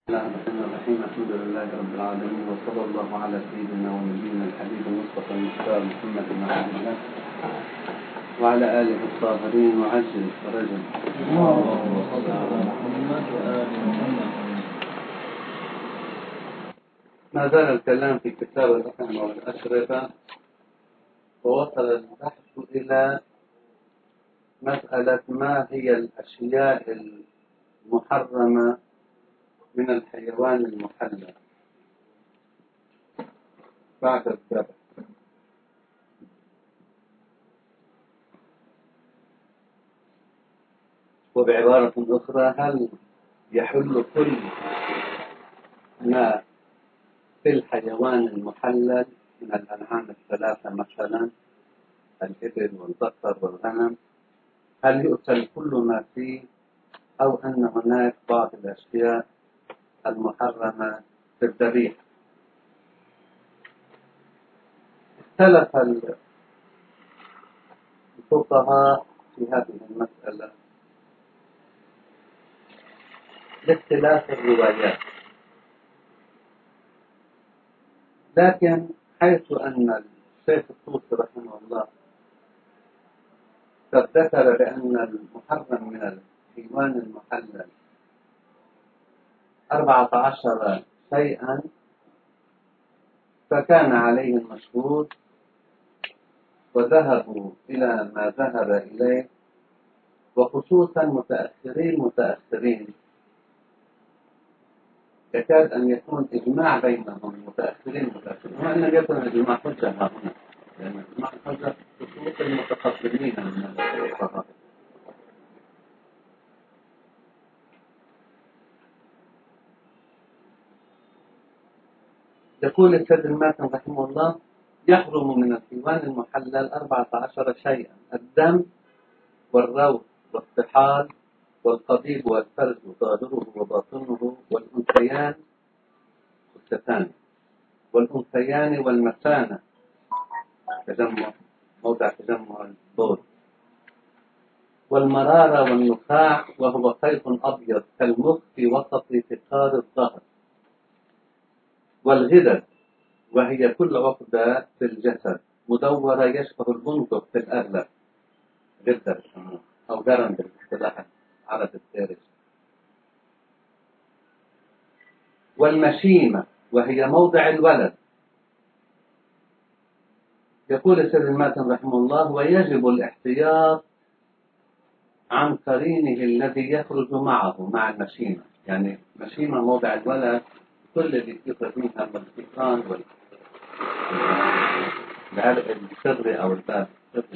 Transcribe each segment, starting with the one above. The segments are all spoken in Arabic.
بسم الله الرحمن الرحيم. الحمد لله رب العالمين، وصلى الله على سيدنا ونبينا الحبيب المصطفى المختار محمد بن عبد الله وعلى آله الطاهرين وعجل فرجل. اللهم صل على محمد وآل محمد. ما زال الكلام في كتاب الأطعمة والأشربة، ووصل البحث إلى مسألة ما هي الأشياء المحرمة من الحيوان المحلل بعد الذبح. وبعبارة أخرى، هل يحل كل ما في الحيوان المحلل من الأنعام الثلاثة مثلا الإبل والبقر والغنم، هل يؤكل كل ما فيه، أو أن هناك بعض الأشياء المحرمة في الذبيحة؟ اختلف الفقهاء في هذه المسألة لاختلاف الروايات، لكن حيث أن الشيخ الطوسي رحمه الله قد ذكر بأن المحرم من الحيوان المحلل 14 شيئا، فكان عليه المشهور وذهبوا إلى ما ذهب إليه، وخصوصا متأخرين يكاد أن يكون إجماع بينهم متأخرين، وأن يكون الإجماع حجة هنا، لأن الإجماع حجة خصوص المتقدمين من الفقهاء. يقول السيد الماتن رحمه الله: يحرم من الحيوان المحلل 14 شيئا: الدم والروث والطحال والقضيب والفرج ظاهره وباطنه والأنثيان والمثانة موضع تجمع البول، والمرارة والنخاع وهو خيط أبيض كالمخ في وسط فقار الظهر، والغدد وهي كل عقدة في الجسد مدورة يشبه البندق في الأغلب، غدة أو درن بالاصطلاح العربي الدارج، والمشيمة وهي موضع الولد. يقول السيد الماتن رحمه الله: ويجب الاحتياط عن قرينه الذي يخرج معه مع المشيمة. يعني مشيمة موضع الولد كل اللي يخرج منها من الفطران والعرق الصدري أو الباب،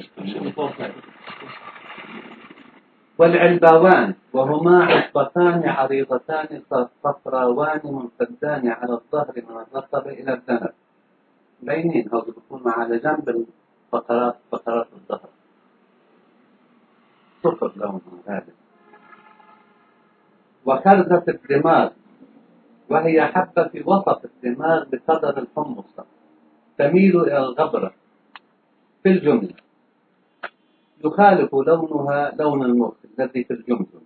والعلباوان وهما عصبتان عريضتان صفراوان ممتدان على الظهر من الرقبة إلى الذنب، بينين أو بيكونوا على جنب فقرات الظهر، صفر لونهم غالب. وكرزة الدماغ وهي حبة في وسط الدماغ بقدر الحمصة تميل إلى الغبرة في الجملة، يخالف لونها لون المخ الذي في الجمجمة.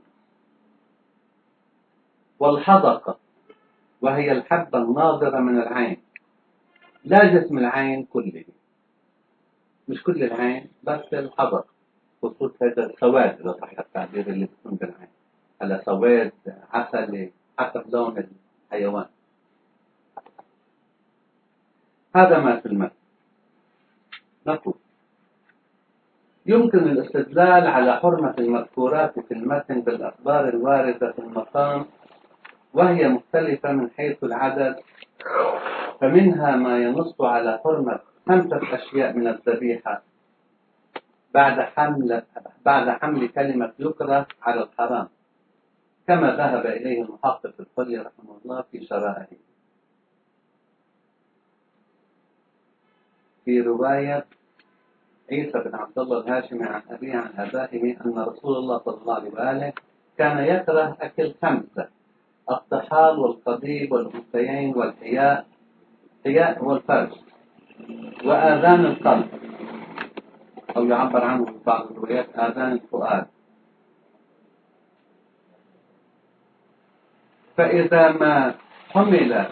والحدقة وهي الحبة الناظرة من العين، لا جسم العين كله، مش كل العين بس الحدقة، خصوص هذا السواد إذا صح التعبير اللي بيكون بالعين، على سواد عسلي حسب لون الحيوان. هذا ما في المتن. نقول: يمكن الاستدلال على حرمة المذكورات في المتن بالأخبار الواردة في المقام، وهي مختلفة من حيث العدد، فمنها ما ينص على حرمة 5 أشياء من الذبيحة بعد حمل كلمة يكره على الحرام، كما ذهب إليه المحقق الحلي رحمه الله في شرائعه. في رواية عيسى بن عبد الله الهاشمي عن أبيه عن آبائه أن رسول الله صلى الله عليه وآله كان يكره أكل 5: الطحال والقضيب والأنثيين والحياء والفرج وآذان القلب، أو يعبر عنه في بعض الروايات آذان الفؤاد. فإذا ما حمل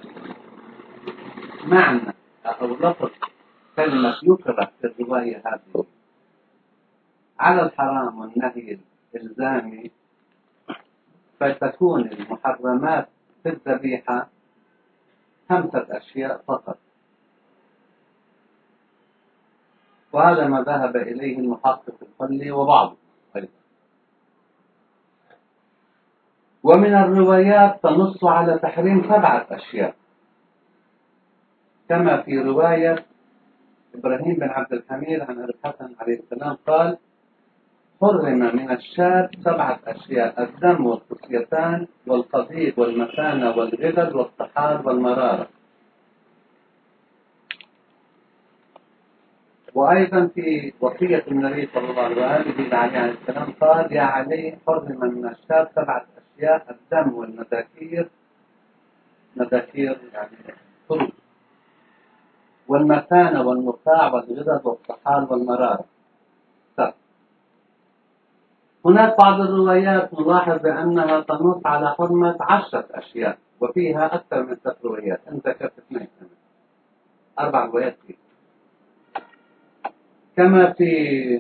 معنى أو لفظ كلمة يكره في الرواية هذه على الحرام والنهي الإلزامي، فتكون المحرمات في الذبيحة 5 أشياء فقط، وهذا ما ذهب إليه المحقق الحلي وبعضه أيضا. ومن الروايات تنص على تحريم 7 أشياء، كما في رواية إبراهيم بن عبد الحميد عن أبي الحسن عليه السلام قال: حرم من الشاة 7 أشياء: الدم والخصيتان والقضيب والمثانة والغدد والطحال والمرارة. وأيضا في وصية النبي صلى الله عليه وسلم قال: يا علي حرم من الشاة 7 أشياء: الدم والمذاكير، مذاكير يعني خروج، والمثانة والنقاع والغدد والطحال والمرارة. هناك بعض الروايات نلاحظ بأنها تنص على حرمة 10 أشياء، وفيها أكثر من 3 روايات. أنت ذكرت 2، 4 روايات فيه. كما في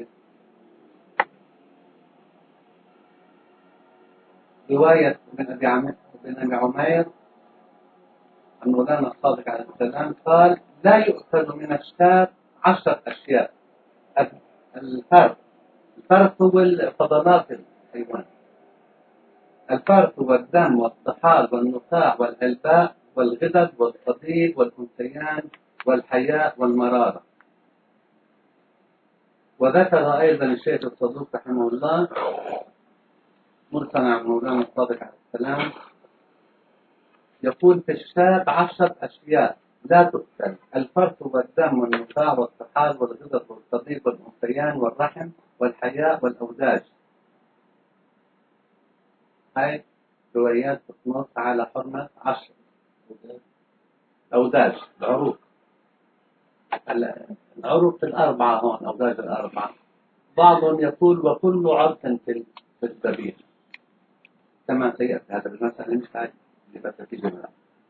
رواية ابن أبي عمير عن مولانا الصادق عليه السلام قال: لا يؤكل من الشاة 10 أشياء. الفرث هو الفضلات الحيوان، الفرث والدم والطحال والنقاع والألباء والغدد والقضيب والأنثيان والحياء والمرارة. وذكر أيضا الشيخ الصدوق رحمه الله مرسلا عن مولانا الصادق عليه السلام يقول: في الشاة 10 أشياء لا تؤكل: الفرث والدم والنقاع والطحال والغدد والقضيب والأنثيان والرحم والحياء والأوداج. هاي روايات تنص على حرمة 10 أوداج، العروق. العروق 4 هون، أوداج 4. بعضهم يقول: وكل عرق في الذبيح، كما سيأتي هذا المسألة مش هاي اللي بس في جملة.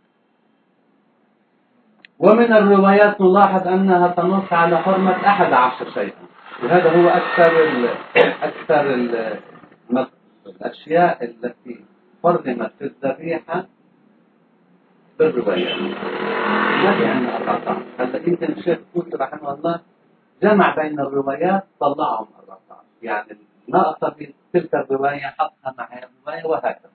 ومن الروايات نلاحظ أنها تنص على حرمة 11 شيئا، وهذا هو أكثر الأشياء التي حرمت في الذبيحة بالروايات. ما في عندنا 14. هلا يمكن الشيخ الطوسي رحمه الله جمع بين الروايات طلعهم 14، يعني ناقص في تلك الرواية حطها مع الرواية وهكذا.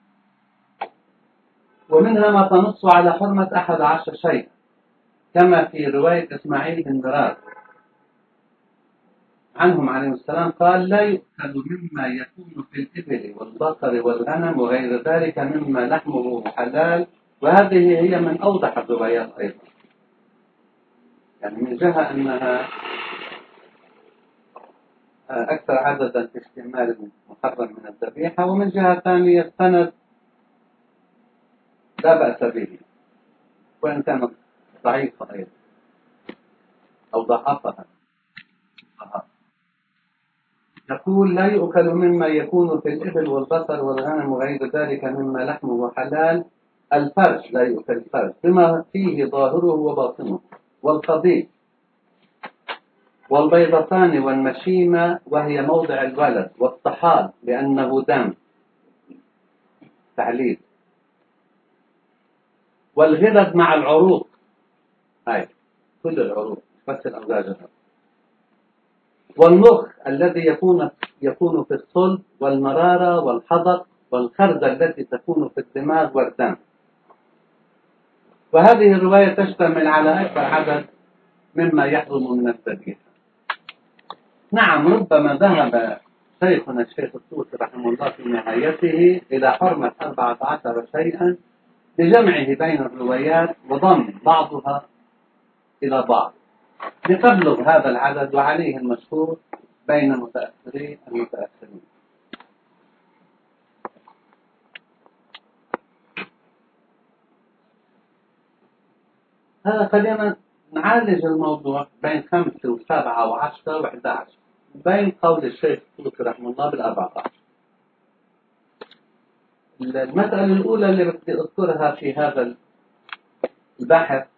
ومنها ما تنص على حرمة 11 شيئا، كما في رواية إسماعيل بن مراز عنهم عليه السلام قال: لا يؤكل مما يكون في الإبل والبقر والغنم وغير ذلك مما لحمه حلال. وهذه هي من أوضح الروايات أيضا، يعني من جهة أنها أكثر عددا في اشتمال المحرم من الذبيحة، ومن جهة ثانية السند لا بأس به وإن كانت ضعيفة أيضا أو ضعفها. يقول: لا يؤكل مما يكون في الإبل والبقر والغنم وغير ذلك مما لحمه حلال. الفرج لا يؤكل الفرج بما فيه ظاهره وباطنه، والقضيب والبيضتان والمشيمة وهي موضع الولد، والطحال لأنه دم تعليل، والغدد مع العروق، هاي كل العروق بس الأوداج، والمخ الذي يكون في الصلب، والمرارة والحدق والخرزة التي تكون في الدماغ والدم. وهذه الرواية تشتمل على أكبر عدد مما يحرم من الذبيحة. نعم، ربما ذهب شيخنا الشيخ الطوسي رحمه الله في نهايته إلى حرمة 14 شيئا بجمعه بين الروايات وضم بعضها إلى بعض لتبلغ هذا العدد، وعليه المشهور بين المتأخرين. هذا خلينا نعالج الموضوع بين 5 و7 و10 و11، بين قول الشيخ الطوسي رحمه الله بال14. المسألة الأولى اللي بدي أذكرها في هذا البحث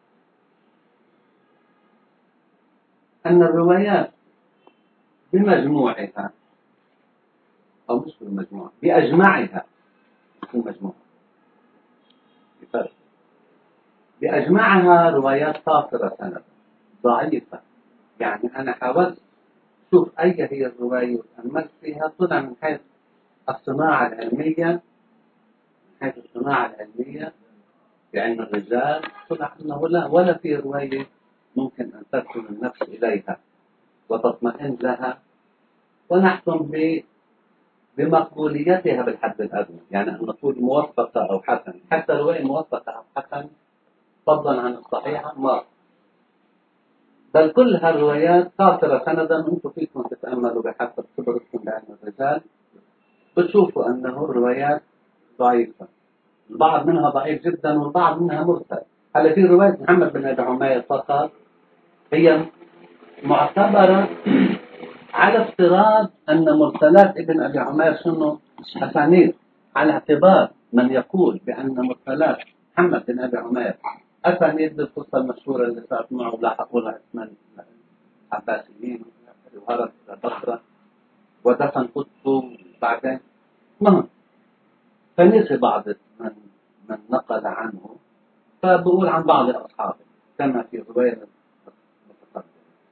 أن الروايات بمجموعها، أو مش بالمجموعة، بأجمعها، مش بالمجموعة، بفرق، بأجمعها روايات قاصرة سند ضعيفة. يعني أنا حاولت شوف أي هي الرواية وتأملت فيها، طلع من حيث الصناعة العلمية، من حيث الصناعة العلمية بعلم الرجال، طلع أنه ولا في رواية ممكن أن تدخل النفس إليها وتطمئن لها ونحكم بمقبوليتها بالحد الأدنى. يعني أن نقول موفقة أو حسن، حتى رواية موفقة أو حسن فضلا عن الصحيحة ما، بل كل هالروايات قاصرة سندا. أنتم فيكم تتأملوا بحسب خبرتكم بعلم الرجال بتشوفوا أنه الروايات ضعيفة، البعض منها ضعيف جدا والبعض منها مرسل. هلا في رواية محمد بن أبي عمير فقط هي معتبرة على افتراض أن مرسلات ابن أبي عمير شنو أسانيد، على اعتبار من يقول بأن مرسلات محمد بن أبي عمير أسانيد بالقصة المشهورة اللي صارت معه لاحقوا لها اسم العباسيين وهرب إلى بصرة ودفن قدسه بعدين مهم، فنسي بعض من نقل عنه، فبقول عن بعض أصحابه كما في رواية متقدمة.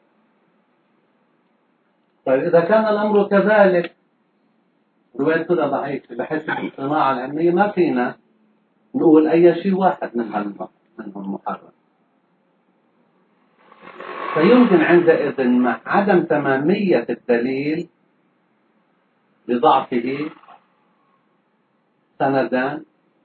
طيب إذا كان الأمر كذلك، رواية كلها ضعيفة بحيث الصناعة العلمية ما فينا نقول أي شيء واحد منهم محرم، فيمكن عندئذ مع عدم تمامية الدليل لضعفه سندان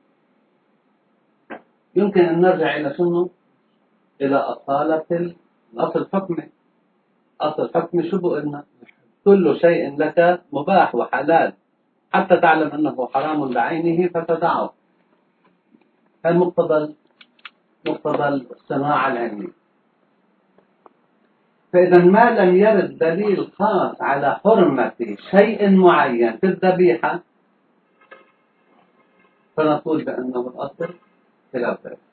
يمكن أن نرجع إلى شنو؟ إلى أصالة الأصل الحكمي. أصل الحكمي شو بقولنا؟ كل شيء لك مباح وحلال حتى تعلم أنه حرام بعينه فتدعه. هذا مقتضى الصناعة العلمية. فإذا ما لم يرد دليل خاص على حرمة شيء معين في الذبيحة فنقول بأنه الأصل خلاف ذلك.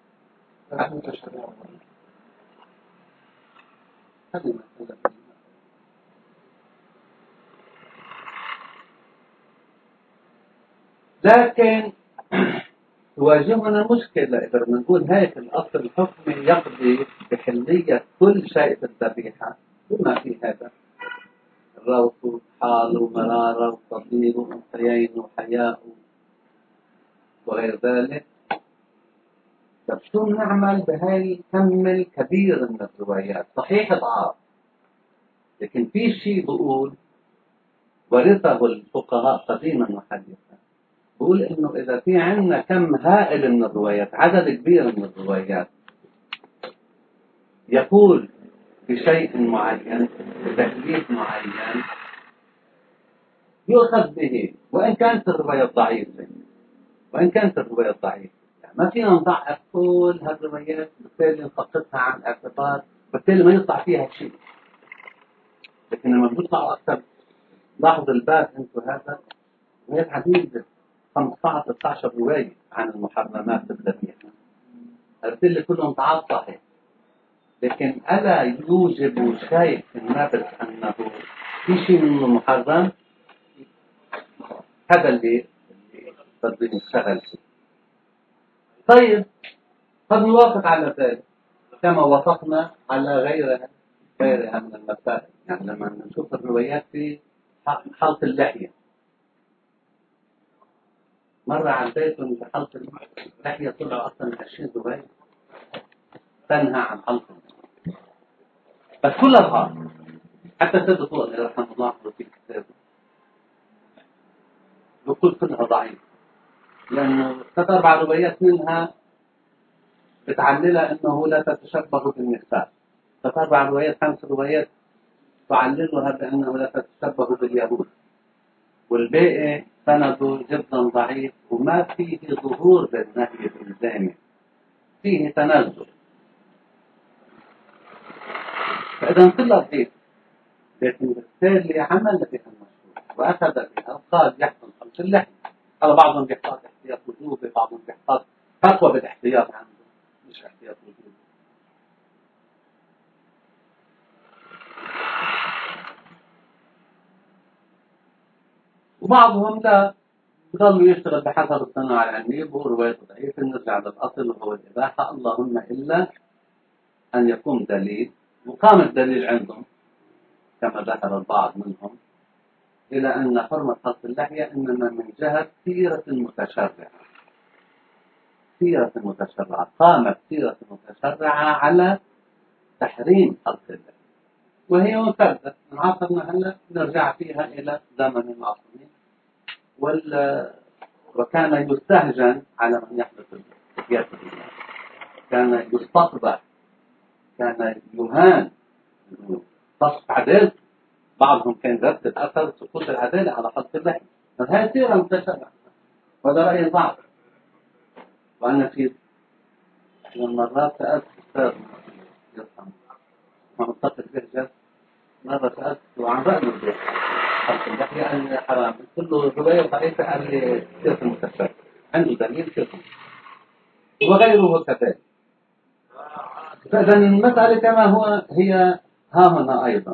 لكن تواجهنا مشكلة إذا نقول هيك الأصل الحكمي يقضي بحلية كل شيء في الذبيحة بما في هذا الروث وحال ومرارة وصديد وأنثيين وحياء وغير ذلك. طيب شو نعمل بهاي الكم الكبير من الروايات؟ صحيح ضعاف، لكن في شيء بقول ورثه الفقهاء قديما وحديثا، بقول انه اذا في عندنا كم هائل من الروايات، عدد كبير من الروايات يقول بشيء معين بتكليف معين يؤخذ به وان كانت الرواية ضعيفة، يعني ما فينا نضعف كل هالروايات بالتالي نسقطها عن الاعتبار، بالتالي ما يطلع فيها شيء. لكن لما بيطلعوا اكثر، لاحظوا الباب انتم هذا روايات عديدة، 15 16 رواية عن المحرمات الذبيحة، الأدلة كلهم تعال صحيح، لكن ألا يوجب شيء في النفس أنه في شيء منه محرم؟ هذا اللي بدنا نشتغل فيه. طيب قد نوافق على ذلك كما وافقنا على غيرها من المسائل. يعني لما نشوف الروايات في حلق اللحية، مرة عديتهم بحلق اللحية طلعوا أصلا 20 رواية تنهى عن حلق اللحية، بس كلها ضعف. حتى سيد الطوئي رحمه الله في كتابه يقول كلها ضعيف، لأنه 4 روايات منها بتعللها أنه لا تتشبه بالنساء، 4 روايات 5 روايات تعللها بأنه لا تتشبه باليهود، والباقي سنده جدا ضعيف وما فيه ظهور للنهي الإلزامي، فيه تنزل. فإذا كلها ضعيف، لكن بالتالي عمل بها المشروع وأخذ بها، قال يحكم خمس اللحية على بعضهم بيحتاج احتياط وجوبي، بعضهم بيحتاج فتوى بالاحتياط عنده مش احتياط وجوبي. وبعضهم لا، بضل يشتغل بحسب الصناعة العلمية، بقول رواية ضعيفة، نرجع للأصل وهو الإباحة، اللهم إلا أن يكون دليل، وقام الدليل عندهم كما ذكر البعض منهم إلى أن حرمة خلق اللحية إنما من جهة سيرة المتشرعة. سيرة المتشرعة، قامت سيرة المتشرعة على تحريم خلق اللحية، وهي ممتدة من عصرنا هلا نرجع فيها إلى زمن المعصومين، وكان يستهجن على من يحدث الحياة، كان يستقبح، كان يهان، تصف عدالة. بعضهم كان يرتب أثر سقوط العدالة على خلق اللحية، هذه سيرة متشرعة، وهذا رأي البعض. وأنا في من المرات سألت أستاذ يفهم منطقة البهجة، مرة سألته عن رأيه في خلق اللحية، قال لي حرام. قلت له رواية ضعيفة، قال لي سيرة المتشرع، عنده دليل كذا وغيره كذلك. فإذا المسألة كما هو هي ها هنا أيضا،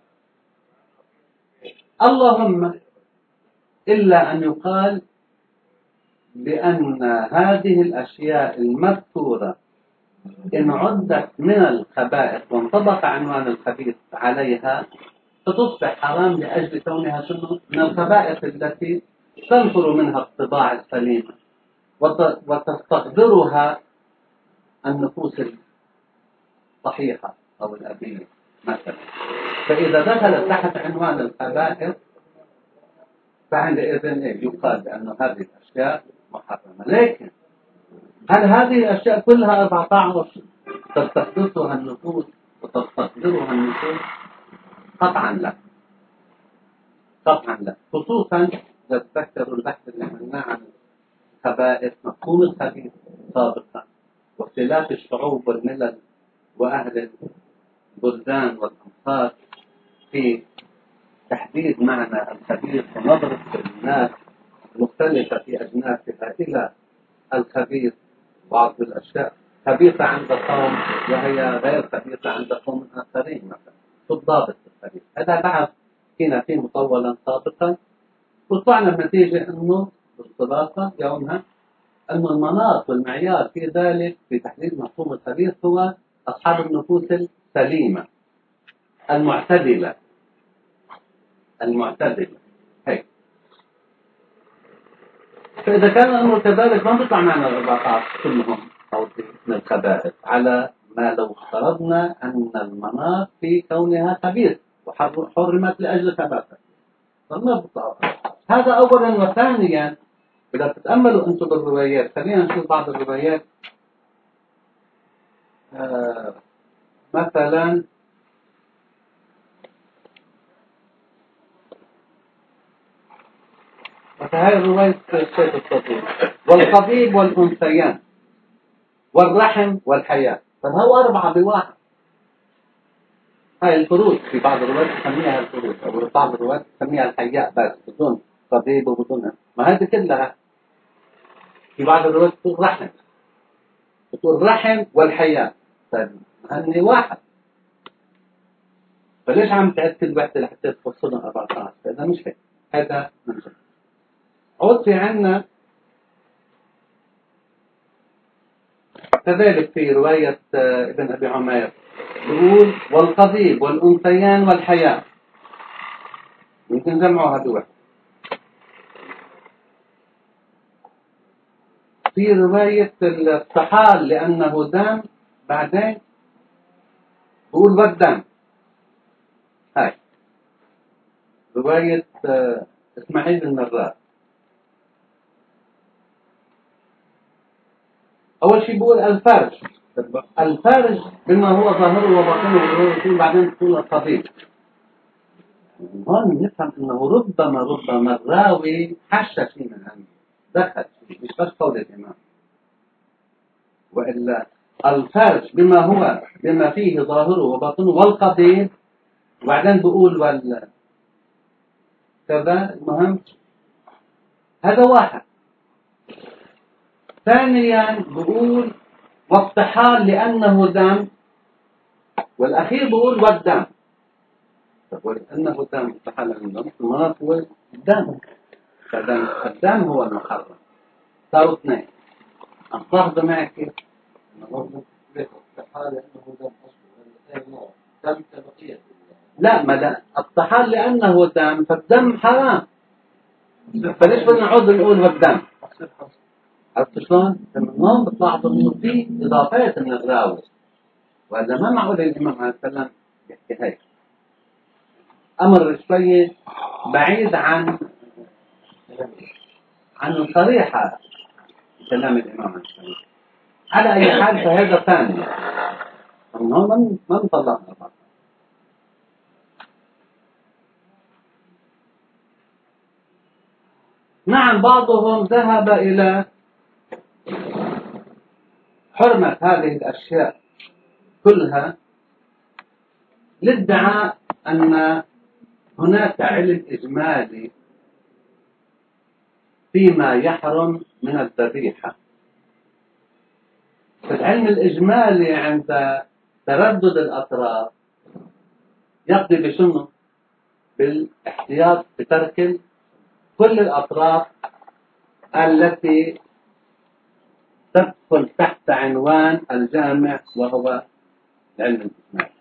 اللهم إلا أن يقال بأن هذه الأشياء المذكورة إن عدت من الخبائث وانطبق عنوان الخبيث عليها فتصبح حرام لأجل كونها من الخبائث التي تنفر منها الطباع السليمة وتستقدرها النفوس الصحيحة أو الأبية مثلا. فإذا دخلت تحت عنوان الخبائث فعندئذ يقال بأن هذه الأشياء محرمة. لكن هل هذه الأشياء كلها 14 تستحدثها النفوس وتستقدرها النفوس؟ قطعا لا، قطعا لا. خصوصا تذكروا البحث اللي عملناه عن الخبائث، مفهوم الخبيث سابقا، واختلاف الشعوب والملل وأهل البلدان والأمصار في تحديد معنى الخبيث ونظرة الناس مختلفة في أجناسها إلى الخبيث. بعض الأشياء خبيثة عند قوم وهي غير خبيثة عند قوم آخرين مثلا، الضابط الخبيث. هذا بعد فينا فيه مطولا سابقا، وطلعنا بنتيجة أنه بالخلاصة يومها أن المناط والمعيار في ذلك في تحديد مفهوم الخبيث هو أصحاب النفوس السليمة المعتدلة هيك. فإذا كان الأمر كذلك ما بيطلع معنا ال14 كلهم أو من الخبائث، على ما لو افترضنا أن المناط في كونها خبيث وحرمت لأجل خباثة، فما بيطلع. هذا أولا. وثانيا إذا تتأملوا أنتم بالروايات، خلينا نشوف بعض الروايات. مثلا فهي رواية الشيخ الصديق، والقضيب والأنثيان والرحم والحياة، فهو 4 بواحد. هاي الفروج في بعض الروايات تسميها الفروج، أو بعض الروايات تسميها الحياء بس بدون قضيب وبدون، ما هذه كلها. في بعض الروايات تقول رحم، تقول رحم والحياة، فهني واحد. فليش عم تأكد وحدة لحتى تفصلهم 14؟ فإذا مش هيك، هذا من جد. عود في عنا كذلك في رواية ابن أبي عمير يقول والقضيب والأنثيان والحياة، يمكن جمعوا هذول. في رواية الطحال لأنه دم، بعدين يقول والدم. هاي رواية إسماعيل بن مراد. أول شيء بقول الفرج بما هو ظاهره وباطنه، بعدين تقول القضيب. هون نفهم أنه ربما الراوي حش شيء من عنده، دخل شيء، مش بس قول الإمام. وإلا الفرج بما فيه ظاهره وباطنه والقضيب، وبعدين بقول كذا. المهم هذا واحد، ثانيا بقول وافتحال لأنه دم، والأخير بقول والدم. طب ولأنه دم افتحال لأنه دم، المرض هو الدم، فالدم هو المحرم. صاروا اثنين. أنصحت معك كيف؟ افتحال لأنه دم أصله دم كبقية. لا، ما دام الطحال لأنه دم فالدم حرام، فليش بدنا نعود نقول والدم؟ عرفت شلون؟ لما هون بتلاحظوا انه في اضافات من الراوي، وهذا ما معقول الامام عليه السلام يحكي هيك. امر شويه بعيد عن الصريحه كلام الامام عليه السلام. على اي حال فهذا ثاني، من هون ما نطلعنا بعض. نعم، بعضهم ذهب الى حرمه هذه الاشياء كلها لادعاء أن هناك علم إجمالي فيما يحرم من الذبيحة. فالعلم الإجمالي عند تردد الأطراف يقضي بشنو؟ بالاحتياط بترك كل الأطراف التي تدخل تحت عنوان الجامع وهو العلم الإجمالي.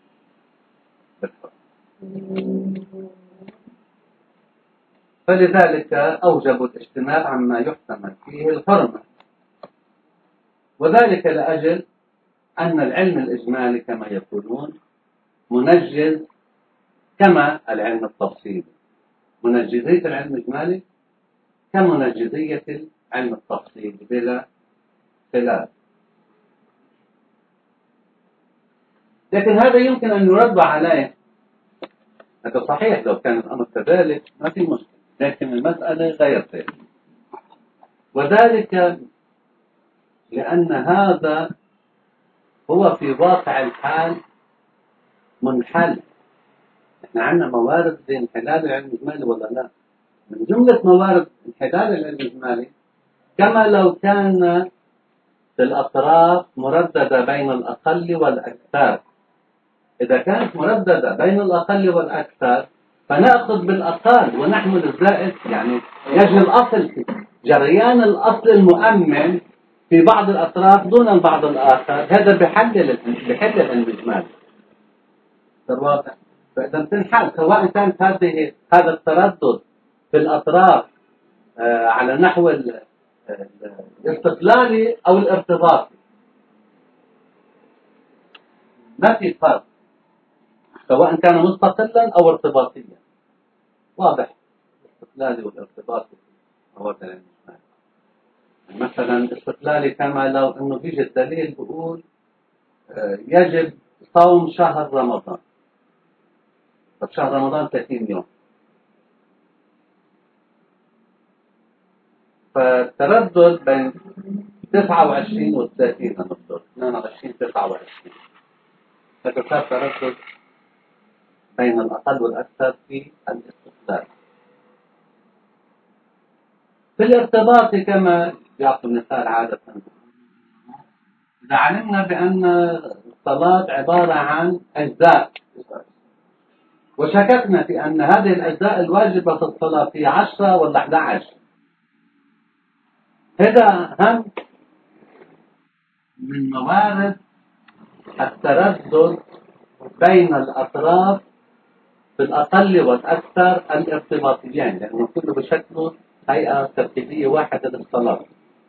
فلذلك أوجبوا الاجتناب عما يحتمل فيه الحرمة، وذلك لأجل أن العلم الإجمالي كما يقولون منجز كما العلم التفصيلي. منجزية العلم الإجمالي كمنجزية العلم التفصيلي بلا خلاف. لكن هذا يمكن أن يرد عليه. هذا صحيح، لو كان الأمر كذلك ما في مشكلة، لكن المسألة غير ذلك، وذلك لأن هذا هو في واقع الحال منحل. احنا عندنا موارد لانحلال العلم الإجمالي ولا لا؟ من جملة موارد انحلال العلم الإجمالي كما لو كان في الأطراف مرددة بين الأقل والأكثر. إذا كانت مرددة بين الأقل والأكثر فنأخذ بالأقل ونحمل الزائد، يعني يجري الأصل جريان الأصل المؤمن في بعض الأطراف دون البعض الآخر. هذا بحل العلم الإجمالي. واضح؟ فإذا تنحل سواء كانت هذا التردد في الأطراف على نحو الاستقلالي أو الارتباطي، ما في فرق، سواء كان مستقلا أو ارتباطيا. واضح؟ الاستقلالي والارتباطي مواد العلم الإجمالي. مثلا الاستقلالي كما لو أنه بيجي الدليل بيقول يجب صوم شهر رمضان. طب شهر رمضان 30 يوم، فالتردد بين 29 و 30 نفترض 22 29، فتصار تردد بين الأقل والأكثر في الاستقلال. في الارتباط كما يعطي المثال عادة، إذا علمنا بأن الصلاة عبارة عن أجزاء وشككنا في أن هذه الأجزاء الواجبة في الصلاة في 10 ولا 11، هذا هم من موارد التردد بين الأطراف في الأقل والأكثر الارتباطيين، لأنه كله بشكله هيئة ترتيبية واحدة للصلاة.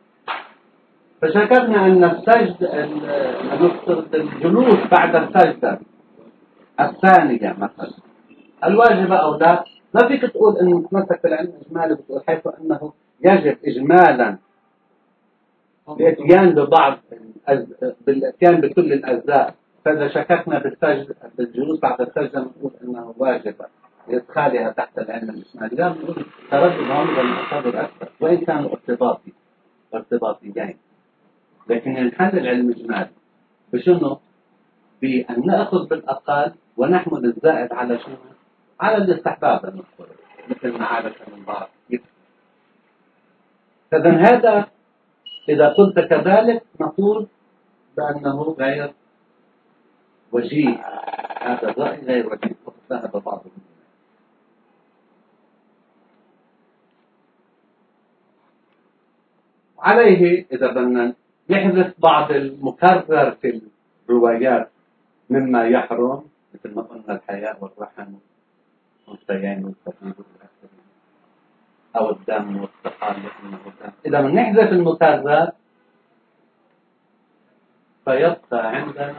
فشكرنا أن نفترض الجلوس بعد السجدة الثانية مثلا الواجبة أو لا. ما فيك تقول أنه تمسك بالعلم الإجمالي بتقول حيث أنه يجب إجمالا الاتيان بالاتيان بكل الأجزاء، فإذا شككنا بالجلوس بعد السجدة نقول أنه واجبة لإدخالها تحت العلم الإجمالي. لا، نقول تردد هون والمعتبر الأكثر وإن كانوا ارتباطيين، لكن ينحل العلم الإجمالي بشنو؟ بأن نأخذ بالأقل ونحمل الزائد على شنو؟ على الاستحباب المذكور، مثل ما عادة من بعض. فإذا هذا إذا قلت كذلك نقول بأنه غير وجيه، هذا الرأي غير وجيه، وقد ذهب بعضهم. عليه إذا بدنا نحذف بعض المكرر في الروايات مما يحرم، مثل ما قلنا الحياء والرحم والأنثيين والكبير والآخرين، أو الدم والسقال لأنه دم. إذا بدنا نحذف المكرر فيبقى عندنا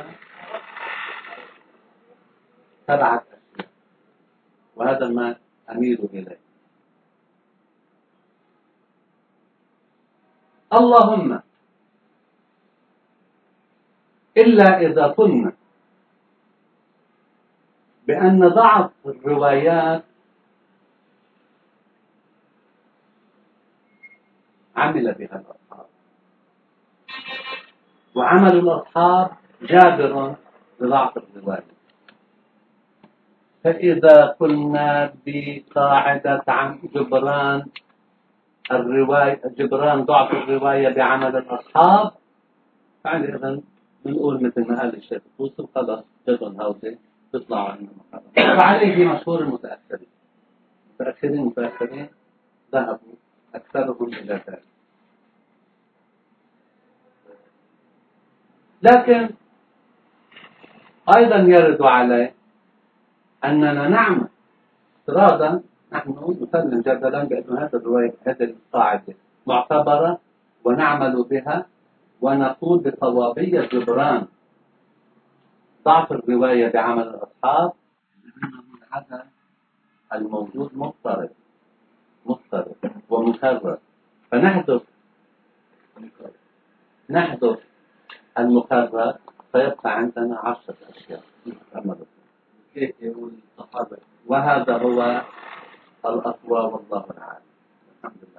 7 أشياء، وهذا ما أميل إليه. اللهم إلا إذا قلنا بأن ضعف الروايات عمل بها الأصحاب، وعمل الأصحاب جابر لضعف الرواية. فإذا قلنا بقاعدة عن جبران ضعف الرواية بعمل الأصحاب، فعندئذ بنقول مثل ما قال الشيخ الطوسي خلاص جدول هاوسي بيطلعوا عنا مخالفة. وعليه مشهور المتأخرين ذهبوا أكثرهم إلى ذلك. لكن أيضا يرد عليه أننا نعمل افتراضا، نحن نسلم جدلا بأن هذه القاعدة معتبرة ونعمل بها، ونقول بصوابية جبران ضعف الرواية بعمل الأصحاب، لأنه العدد الموجود مضطرب ومكرر، فنحذف المكرر فيبقى عندنا 10 أشياء. وهذا هو الأقوى والله العالم. الحمد لله.